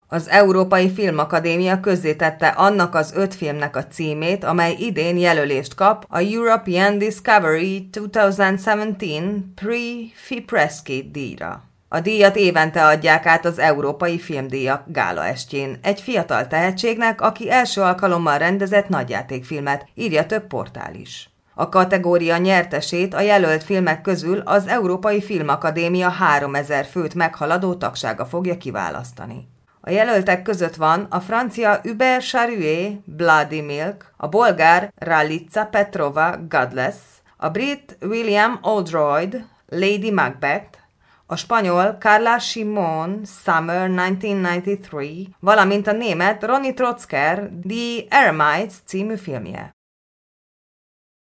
Az Európai Filmakadémia közzétette annak az 5 filmnek a címét, amely idén jelölést kap a European Discovery 2017 Prix Fipresci díjra. A díjat évente adják át az Európai Filmdíjak gálaestjén egy fiatal tehetségnek, aki első alkalommal rendezett nagyjátékfilmet, írja több portál is. A kategória nyertesét a jelölt filmek közül az Európai Filmakadémia 3000 főt meghaladó tagsága fogja kiválasztani. A jelöltek között van a francia Hubert Charruet, Bloody Milk, a bolgár Ralica Petrova, Godless, a brit William Oldroyd, Lady Macbeth, a spanyol Carla Simón, Summer 1993, valamint a német Ronny Trotzker, The Eremites című filmje.